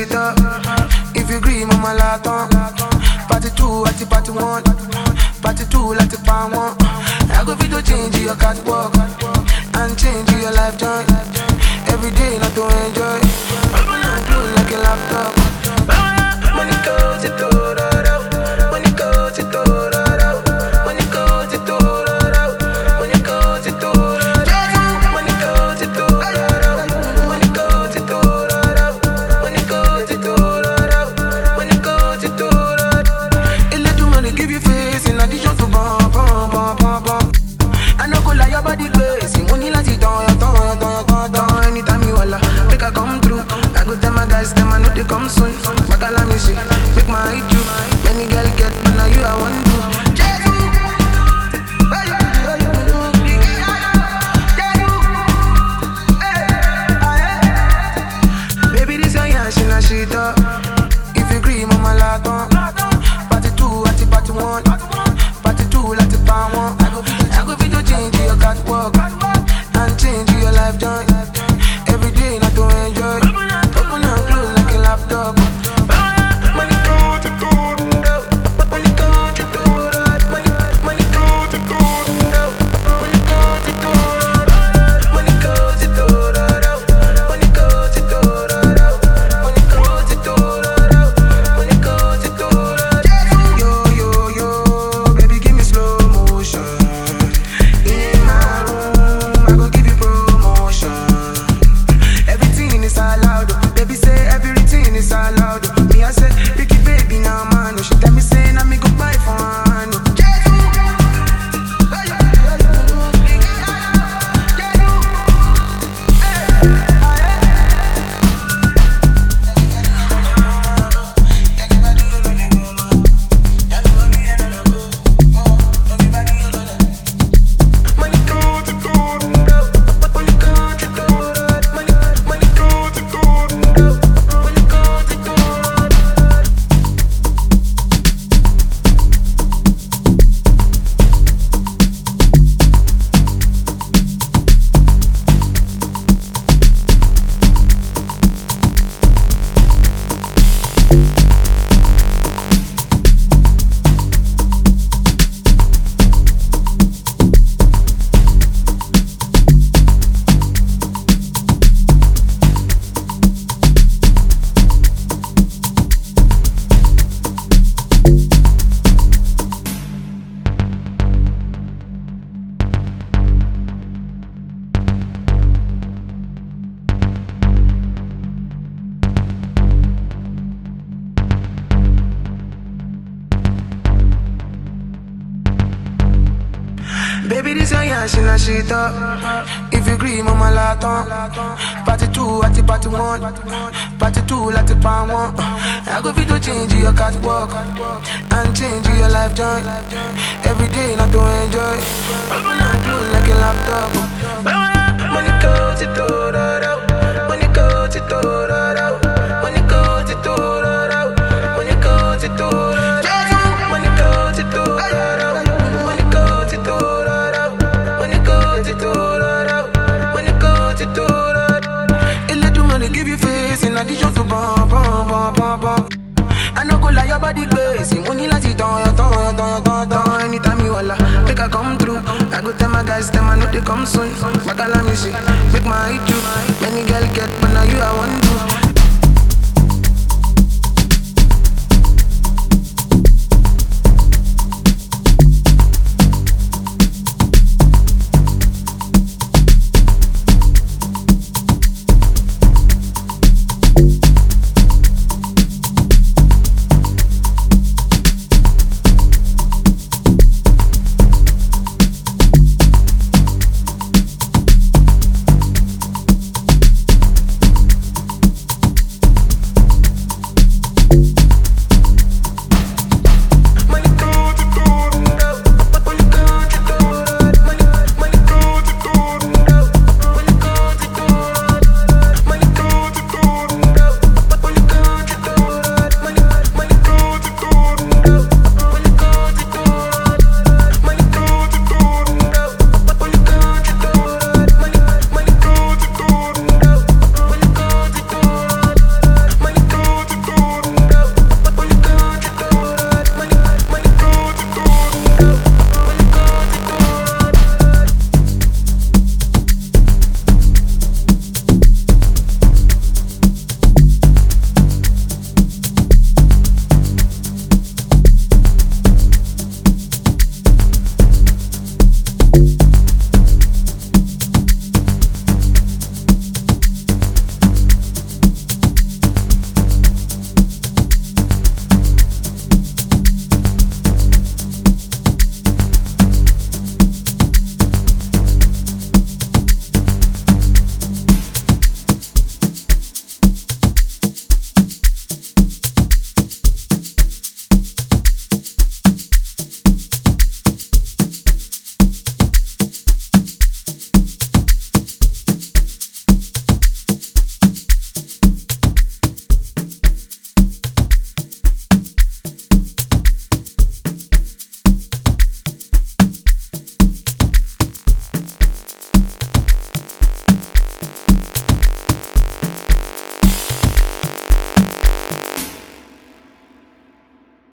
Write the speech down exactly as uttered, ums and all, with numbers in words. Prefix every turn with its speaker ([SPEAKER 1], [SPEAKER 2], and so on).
[SPEAKER 1] shit up. If you agree, mama laton. Party two, at the party one. Party two, like the pan one. I go video change your catwalk and change your life joint. Every day, not to enjoy. Open and close like a laptop. Money goes, it all out. Money goes, it all out. Money goes, it all out. Money goes, it all out. Money goes, it all out. Money goes, it all out. Money goes, it all out. Money goes, it all out. It let you money give you face in addition to bomb, bomb, bomb, bomb, bomb. I no go lie, your body crazy. Money like it down, your tongue, your tongue, your tongue, tongue. Anytime you holla, make I come through. I go tell my guys, them I know they come soon. Let me see, make my hit you. Many girl get, but now you I want to. Baby, this your yash in a shit up. If you agree, mama laton. Party two, at the party one. Party two, like the pan one. I go video change your catwalk and change your life joint. Every day, not to enjoy. Open and close like a laptop. Baby, this your yash in a shit up. If you agree, mama laton. Party two, at the party one. Party two, like the pan one. I go video change your catwalk and change your life joint. Every day, not to enjoy. Open and close like a laptop. Money goes, it all out. Money goes, it all out. Money goes, it all out. Money goes, it all out. Money goes, it all out. Money goes, it all out. Money goes, it all out. Money goes, it all out. It let you money give you face in addition to bomb, bomb, bomb, bomb, bomb. I no go lie, your body crazy. Money like it down, your tongue, your tongue, your tongue, tongue. Anytime you holla, make I come through. I go tell my guys, them I know they come soon. But I let me see, make my hit you. Many girl get, but now you I want to.